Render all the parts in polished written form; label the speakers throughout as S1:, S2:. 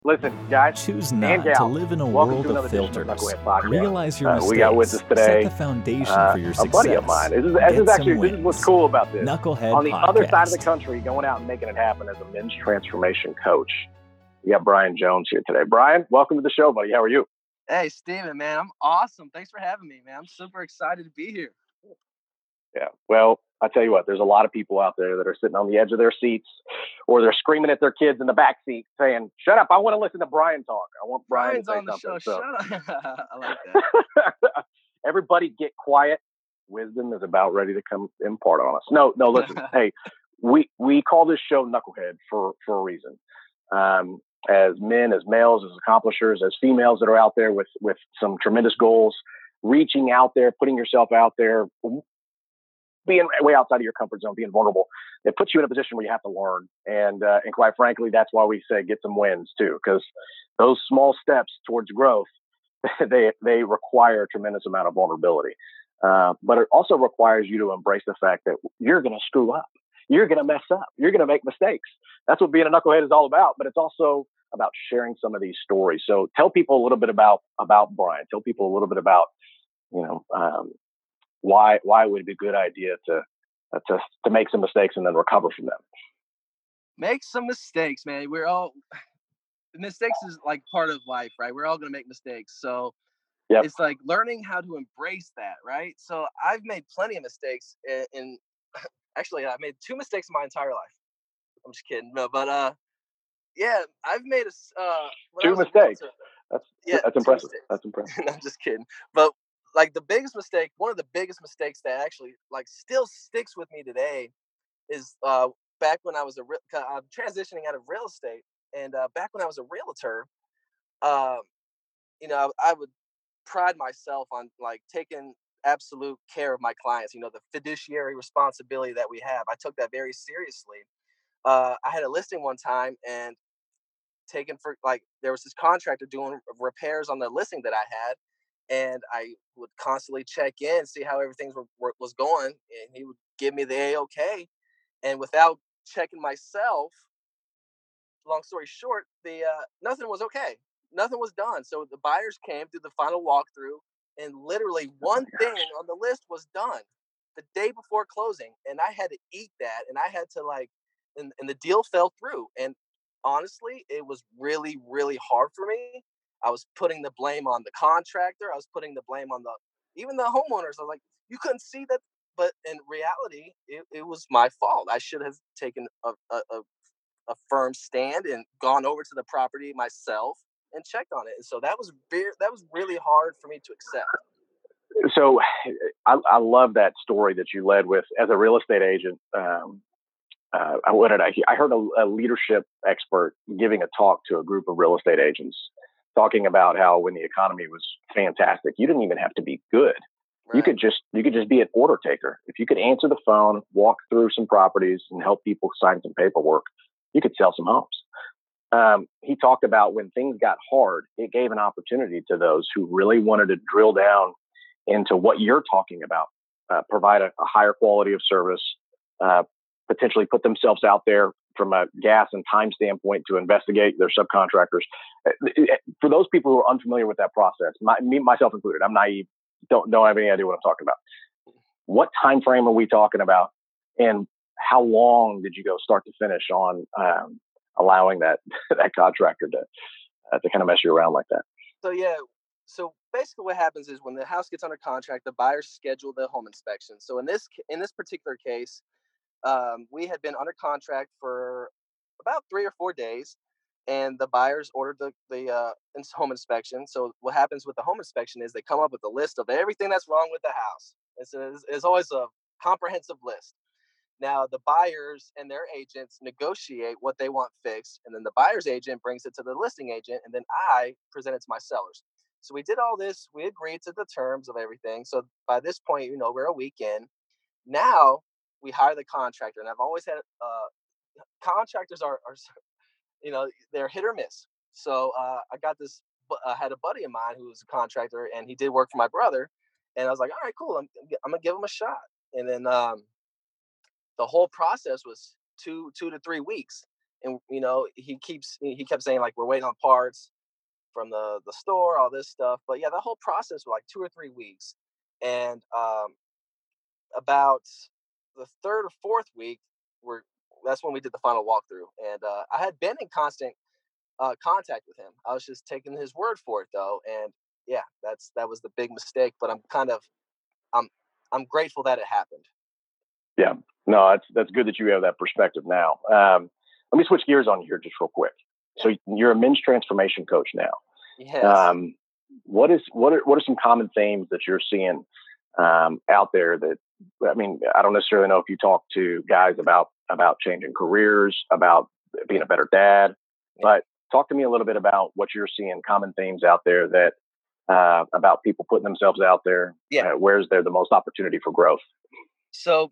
S1: Listen, guys
S2: Choose
S1: and
S2: not to
S1: gals,
S2: live in a
S1: welcome
S2: world
S1: to
S2: of
S1: another edition of
S2: filters.
S1: Knucklehead Podcast.
S2: Realize your
S1: We got with us
S2: mistakes. Set
S1: today
S2: the foundation for your
S1: a buddy of
S2: success.
S1: mine. This
S2: Get
S1: is
S2: some
S1: what's
S2: wins.
S1: cool about this.
S2: Knucklehead
S1: On the other side of the
S2: Podcast.
S1: country, going out and making it happen as a men's transformation coach. We got Brian Jones here today. Brian, welcome to the show, buddy. How are you?
S3: Hey, Steven, man, I'm awesome. Thanks for having me, man. I'm super excited to be here.
S1: Yeah. Well, I tell you what, there's a lot of people out there that are sitting on the edge of their seats or they're screaming at their kids in the back seat saying, shut up, I want to listen to Brian talk. I want Brian
S3: Brian's
S1: to say
S3: on the
S1: something.
S3: show. Shut up. I like that.
S1: Everybody get quiet. Wisdom is about ready to come impart on us. No, listen. Hey, we call this show Knucklehead for a reason. As men, as males, as accomplishers, as females that are out there with some tremendous goals, reaching out there, putting yourself out there, being way outside of your comfort zone, being vulnerable, it puts you in a position where you have to learn. And quite frankly, that's why we say get some wins too, because those small steps towards growth, they require a tremendous amount of vulnerability. But it also requires you to embrace the fact that you're going to screw up. You're going to mess up. You're going to make mistakes. That's what being a knucklehead is all about. But it's also about sharing some of these stories. So tell people a little bit about Brian. Tell people a little bit about, why it would be a good idea to make some mistakes and then recover from them.
S3: Make some mistakes, man. Mistakes is like part of life, right? We're all going to make mistakes. So It's like learning how to embrace that, right? So I've made plenty of mistakes actually, I made 2 mistakes in my entire life. I'm just kidding. No, but I've made
S1: 2 mistakes. That's impressive.
S3: Mistakes.
S1: That's impressive.
S3: I'm just kidding. But like one of the biggest mistakes that actually like still sticks with me today is back when I was I'm transitioning out of real estate, and back when I was a realtor, I would pride myself on like taking absolute care of my clients. The fiduciary responsibility that we have. I took that very seriously. I had a listing one time and there was this contractor doing repairs on the listing that I had, and I would constantly check in, see how everything was going, and he would give me the A-OK. And without checking myself, long story short, nothing was okay. Nothing was done. So the buyers came through the final walkthrough, and literally one thing on the list was done the day before closing, and I had to eat that, and I had to and the deal fell through. And honestly, it was really, really hard for me. I was putting the blame on the contractor. I was putting the blame on even the homeowners. I was like, you couldn't see that. But in reality, it was my fault. I should have taken a firm stand and gone over to the property myself and checked on it. And so that was really hard for me to accept.
S1: So I love that story that you led with as a real estate agent. What did I hear? I heard a leadership expert giving a talk to a group of real estate agents talking about how when the economy was fantastic, you didn't even have to be good. Right. You could just be an order taker. If you could answer the phone, walk through some properties and help people sign some paperwork, you could sell some homes. He talked about when things got hard, it gave an opportunity to those who really wanted to drill down into what you're talking about, provide a higher quality of service, potentially put themselves out there from a gas and time standpoint to investigate their subcontractors. For those people who are unfamiliar with that process, myself included, I'm naive, don't have any idea what I'm talking about. What time frame are we talking about, and how long did you go start to finish on allowing that contractor to kind of mess you around like that?
S3: So basically what happens is when the house gets under contract, the buyers schedule the home inspection. So in this particular case, we had been under contract for about 3 or 4 days, and the buyers ordered the home inspection. So what happens with the home inspection is they come up with a list of everything that's wrong with the house. It's always a comprehensive list. Now, the buyers and their agents negotiate what they want fixed, and then the buyer's agent brings it to the listing agent, and then I present it to my sellers. So we did all this. We agreed to the terms of everything. So by this point, we're a week in. Now we hire the contractor, and I've always had contractors are they're hit or miss. So I had a buddy of mine who was a contractor, and he did work for my brother, and I was like, all right, cool. I'm gonna give him a shot. And then the whole process was 2 to 3 weeks. And he kept saying like we're waiting on parts from the store, all this stuff. But yeah, the whole process was like 2 or 3 weeks, and about the third or fourth week, we're that's when we did the final walkthrough, and I had been in constant contact with him. I was just taking his word for it though, and yeah, that was the big mistake. But I'm I'm grateful that it happened.
S1: Yeah, no, that's good that you have that perspective now. Let me switch gears on you here just real quick. So you're a men's transformation coach now.
S3: Yes.
S1: What are some common themes that you're seeing out there? That, I mean, I don't necessarily know if you talk to guys about changing careers, about being a better dad, but talk to me a little bit about what you're seeing, common themes out there that about people putting themselves out there.
S3: Yeah.
S1: Where's there the most opportunity for growth?
S3: So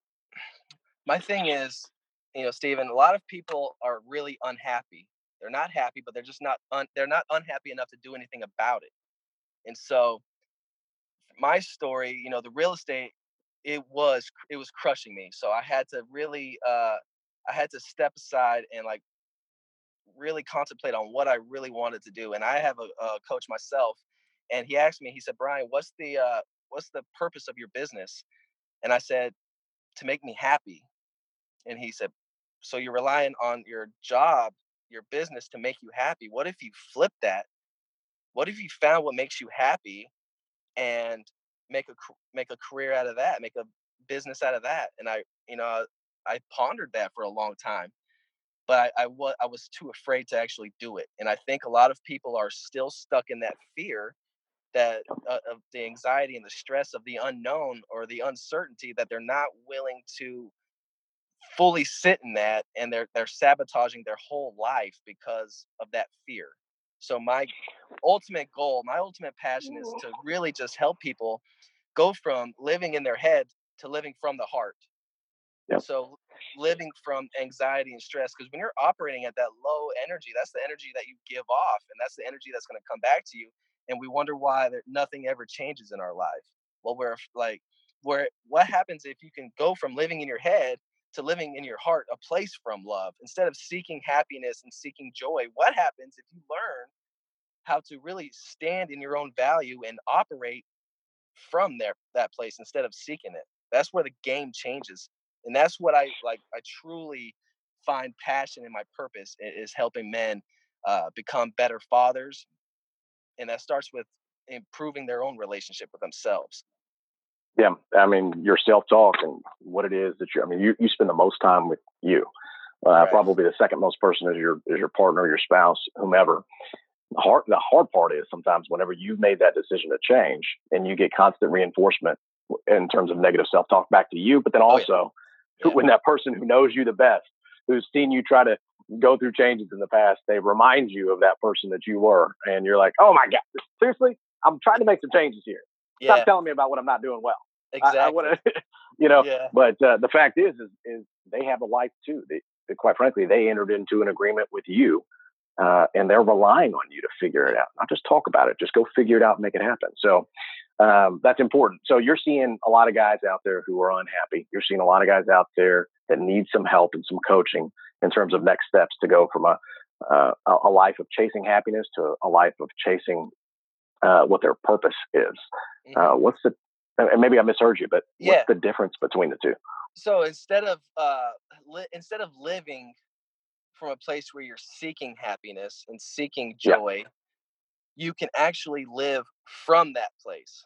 S3: my thing is, Stephen, a lot of people are really unhappy. They're not happy, but they're just they're not unhappy enough to do anything about it. And so my story, the real estate, it was crushing me. So I had to really I had to step aside and like really contemplate on what I really wanted to do. And I have a coach myself, and he asked me, he said, "Brian, what's the purpose of your business?" And I said, "To make me happy." And he said, "So you're relying on your job, your business to make you happy. What if you flip that? What if you found what makes you happy and make a career out of that, make a business out of that?" And I pondered that for a long time, but I was too afraid to actually do it. And I think a lot of people are still stuck in that fear, that of the anxiety and the stress of the unknown or the uncertainty, that they're not willing to fully sit in that, and they're sabotaging their whole life because of that fear. So my ultimate goal, my ultimate passion is to really just help people go from living in their head to living from the heart.
S1: Yep.
S3: So living from anxiety and stress, because when you're operating at that low energy, that's the energy that you give off, and that's the energy that's going to come back to you. And we wonder why nothing ever changes in our life. Well, what happens if you can go from living in your head to living in your heart, a place from love, instead of seeking happiness and seeking joy? What happens if you learn how to really stand in your own value and operate from that place instead of seeking it? That's where the game changes. And that's what I like. I truly find passion in my purpose is helping men become better fathers. And that starts with improving their own relationship with themselves.
S1: Yeah. I mean, your self-talk and what it is that you spend the most time with you,
S3: Right.
S1: Probably the second most person is your partner, your spouse, whomever. The hard part is sometimes whenever you've made that decision to change and you get constant reinforcement in terms of negative self-talk back to you, but then also when that person who knows you the best, who's seen you try to go through changes in the past, they remind you of that person that you were, and you're like, oh my God, seriously? I'm trying to make some changes here. Stop telling me about what I'm not doing well.
S3: Exactly.
S1: I want to, but the fact is they have a life too. Quite frankly, they entered into an agreement with you. And they're relying on you to figure it out, not just talk about it, just go figure it out and make it happen. So that's important. So you're seeing a lot of guys out there who are unhappy. You're seeing a lot of guys out there that need some help and some coaching in terms of next steps to go from a life of chasing happiness to a life of chasing what their purpose is. Mm-hmm. And maybe I misheard you, but what's the difference between the two?
S3: So instead of living from a place where you're seeking happiness and seeking joy, you can actually live from that place.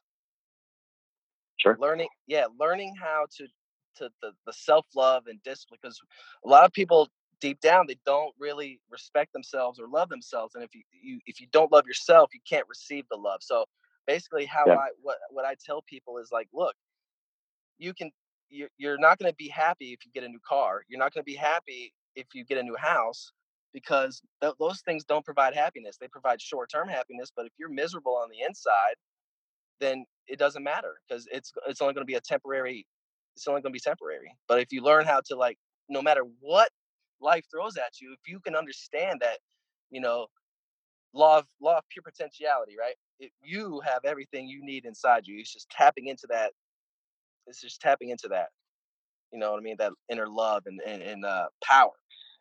S1: Sure.
S3: Learning how to the self-love and discipline, because a lot of people deep down, they don't really respect themselves or love themselves. And if you don't love yourself, you can't receive the love. So basically what I tell people is like, look, you're not going to be happy if you get a new car. You're not going to be happy if you get a new house, because those things don't provide happiness. They provide short-term happiness. But if you're miserable on the inside, then it doesn't matter, because it's only going to be temporary. But if you learn how to, like, no matter what life throws at you, if you can understand that, law of pure potentiality, right? You have everything you need inside you. It's just tapping into that. You know what I mean? That inner love and power.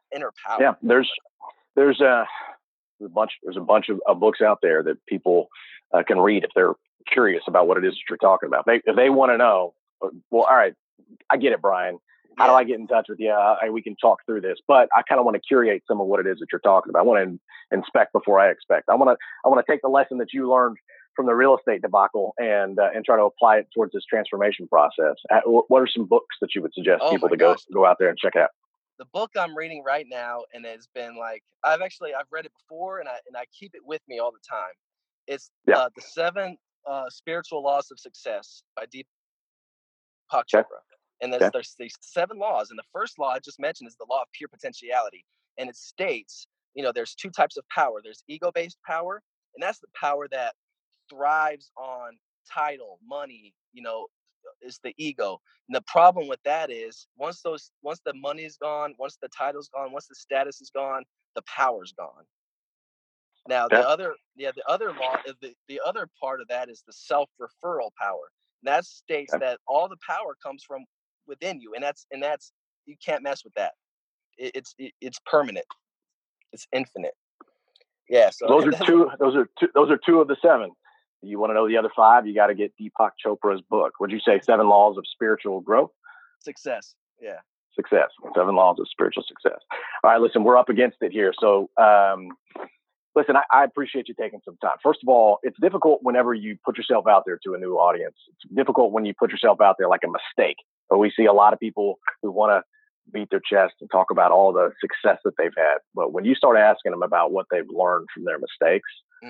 S3: inner power.
S1: Yeah, there's a bunch of books out there that people can read if they're curious about what it is that you're talking about. If they want to know, well, all right, I get it, Brian. How do I get in touch with you? We can talk through this, but I kind of want to curate some of what it is that you're talking about. I want to inspect before I expect. I want to take the lesson that you learned from the real estate debacle and try to apply it towards this transformation process. What are some books that you would suggest people to go out there and check out?
S3: The book I'm reading right now, and it's been like, I've read it before, and I keep it with me all the time. It's The 7 Spiritual Laws of Success by Deepak Chopra. And there's these 7 laws. And the first law I just mentioned is the law of pure potentiality. And it states, there's 2 types of power. There's ego-based power, and that's the power that thrives on title, money, is the ego. And the problem with that is once the money is gone, once the title's gone, once the status is gone, the power's gone. Now the other law, the other part of that is the self-referral power. And that states that all the power comes from within you, and that's you can't mess with that. It's permanent. It's infinite. Yeah. So
S1: those are two of the 7. You want to know the other 5? You got to get Deepak Chopra's book. Would you say 7 Laws of Spiritual Growth?
S3: Success. Yeah.
S1: Success. 7 Laws of Spiritual Success. All right. Listen, we're up against it here. So, listen, I appreciate you taking some time. First of all, it's difficult whenever you put yourself out there to a new audience. It's difficult when you put yourself out there like a mistake. But we see a lot of people who want to beat their chest and talk about all the success that they've had. But when you start asking them about what they've learned from their mistakes,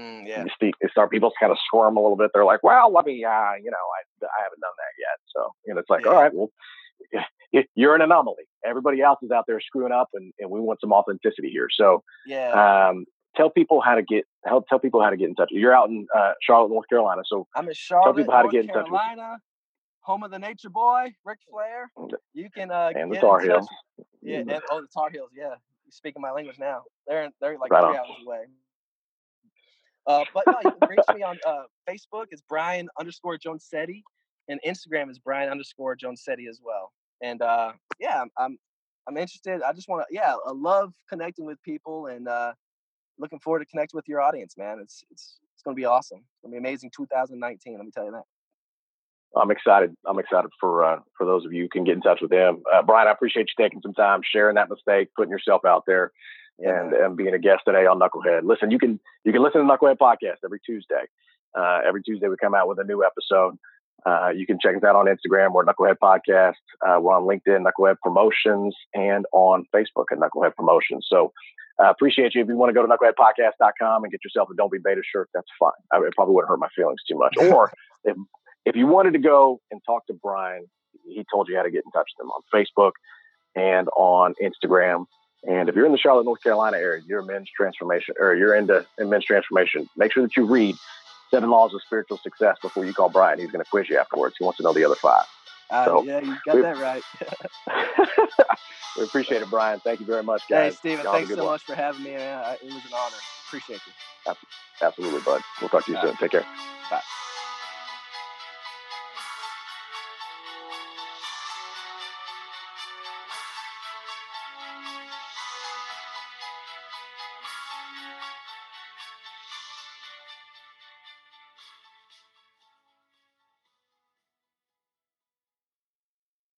S1: people kind of squirm a little bit. They're like, well, let me, I haven't done that yet. So, it's like, all right, well, you're an anomaly. Everybody else is out there screwing up, and we want some authenticity here. So, tell people how to get in touch. You're out in Charlotte, North Carolina. So
S3: I'm in Charlotte,
S1: tell people how
S3: North
S1: to get in
S3: Carolina,
S1: touch with you.
S3: Home of the Nature Boy, Ric Flair. You can
S1: and the Tar Heels.
S3: Yeah, and the Tar Heels. Yeah, you're speaking my language now. They're like
S1: right
S3: 3 hours away. But no, you can reach me on Facebook. It's Brian_Jonesetti, and Instagram is Brian_Jonesetti as well. And I'm interested. I just want to. Yeah, I love connecting with people, and looking forward to connect with your audience, man. It's going to be awesome. It's going to be amazing 2019. Let me tell you that.
S1: I'm excited. For those of you who can get in touch with them. Brian, I appreciate you taking some time, sharing that mistake, putting yourself out there, and being a guest today on Knucklehead. Listen, you can listen to Knucklehead Podcast every Tuesday. Every Tuesday we come out with a new episode. You can check us out on Instagram. We're Knucklehead Podcast. We're on LinkedIn, Knucklehead Promotions, and on Facebook at Knucklehead Promotions. So appreciate you. If you want to go to knuckleheadpodcast.com and get yourself a Don't Be Beta shirt, that's fine. It probably wouldn't hurt my feelings too much. Or if you wanted to go and talk to Brian, he told you how to get in touch with him on Facebook and on Instagram. And if you're in the Charlotte, North Carolina area, you're into men's transformation, make sure that you read 7 Laws of Spiritual Success before you call Brian. He's going to quiz you afterwards. He wants to know the other 5.
S3: Yeah, you got that right.
S1: We appreciate it, Brian. Thank you very much, guys.
S3: Hey, Steven, thanks so much for having me. It was an honor. Appreciate you.
S1: Absolutely, bud. We'll talk to you soon. Take care.
S3: Bye.